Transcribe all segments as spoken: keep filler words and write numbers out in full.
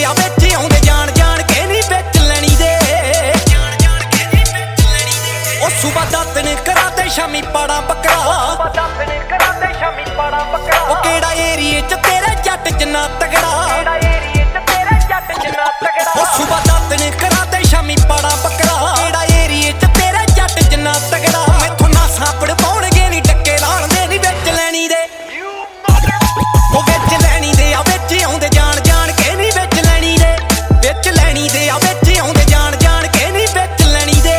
ਦੇ ਆ ਵਿੱਚ ਆਉਂਦੇ ਜਾਣ ਜਾਣ ਕੇ ਨਹੀਂ ਵਿੱਚ ਲੈਣੀ ਦੇ ਉਹ ਸੁਬਾ ਦਾਤਨ ਕਰਾ ਤੇ ਸ਼ਾਮੀ ਪਾੜਾ ਬੱਕਰਾ ਉਹ ਕਿਹੜਾ ਏਰੀਏ ਚ ਤੇਰੇ ਜੱਟ ਜਿੰਨਾ ਤਗੜਾ ਉਹ ਸੁਬਾ ਦਾਤਨ ਕਰਾ ਤੇ ਸ਼ਾਮੀ ਪਾੜਾ ਬੱਕਰਾ ਕਿਹੜਾ ਏਰੀਏ ਚ ਤੇਰੇ ਜੱਟ ਜਿੰਨਾ ਤਗੜਾ ਮੈਥੋਂ ਨਾ ਸਾਪੜ ਪਾਉਣਗੇ ਨੀ ਟੱਕੇ ਲਾਣਦੇ ਨੀ ਵਿੱਚ ਲੈਣੀ ਦੇ ਉਹ ਵਿੱਚ ਲੈਣੀ ਦੇ ਆ ਵਿੱਚ ਆਉਂਦੇ ਜਾਣ ਜਾਣ ਕੇ ਨੀ ਵਿੱਚ ਲੈਣੀ ਦੇ ਵਿੱਚ ਲੈਣੀ ਦੇ ਆ ਵਿੱਚ ਆਉਂਦੇ ਜਾਣ ਜਾਣ ਕੇ ਨੀ ਵਿੱਚ ਲੈਣੀ ਦੇ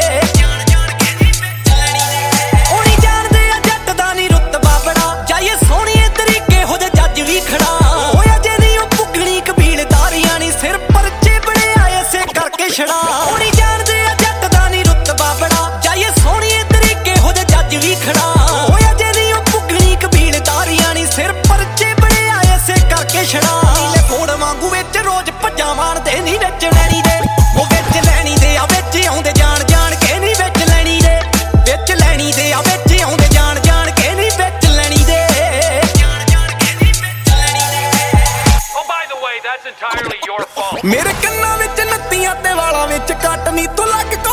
ਉਹ ਨੀ ਜਾਣਦੇ ਆ ਜੱਟ ਦਾ ਨੀ ਰੁਤਬਾ ਬੜਾ ਜਾਈਏ ਸੋਹਣੀਏ ਤਰੀਕੇ ਹੋ ਜੇ ਜੱਜ ਵੀ ਖੜਾ ਹੋਇਆ ਜੇ ਨੀ ਉਹ ਪੁੱਗਣੀ ਕਬੀਲਦਾਰੀਆਂ ਨੀ ਸਿਰ ਪਰਚੇ ਬਣਿਆ ਐਸੇ ਕਰਕੇ ਛੜਾ ਉਹ ਨੀ ਜਾਣਦੇ ਆ ਜੱਟ ਦਾ ਨੀ ਰੁਤਬਾ ਬੜਾ ਜਾਈਏ ਸੋਹਣੀਏ ਤਰੀਕੇ ਹੋ ਜੇ ਜੱਜ ਵੀ ਖੜਾ ਹੋਇਆ ਜੇ ਨੀ ਉਹ ਪੁੱਗਣੀ ਕਬੀਲਦਾਰੀਆਂ ਨੀ ਸਿਰ ਪਰਚੇ ਬਣਿਆ ਐਸੇ ਕਰਕੇ ਛੜਾ ਨੀਲੇ ਫੋੜ ਵਾਂਗੂ ਵਿੱਚ ਰੋਜ਼ ਭੱਜਾਂ ਮਾਰਦੇ ਨੀ ਵਿੱਚ ਲੈਣੀ ਦੇ ਉਹ ਵਿੱਚ ਲੈਣੀ ਦੇ ਆ ਵਿੱਚ ਆਉਂਦੇ ਜਾਣ ਜਾਣ ਕੇ ਨੀ ਵਿੱਚ ਲੈਣੀ ਦੇ ਵਿੱਚ ਲੈਣੀ ਦੇ ਆ ਵਿੱਚ ਆਉਂਦੇ ਜਾਣ ਜਾਣ ਕੇ ਨੀ ਵਿੱਚ ਲੈਣੀ ਦੇ ਮੇਰੇ ਕੰਨਾਂ ਵਿੱਚ ਨੱਤੀਆਂ ਤੇ ਵਾਲਾਂ ਵਿੱਚ ਕੱਟ ਨੀ ਤੂੰ ਲੱਗ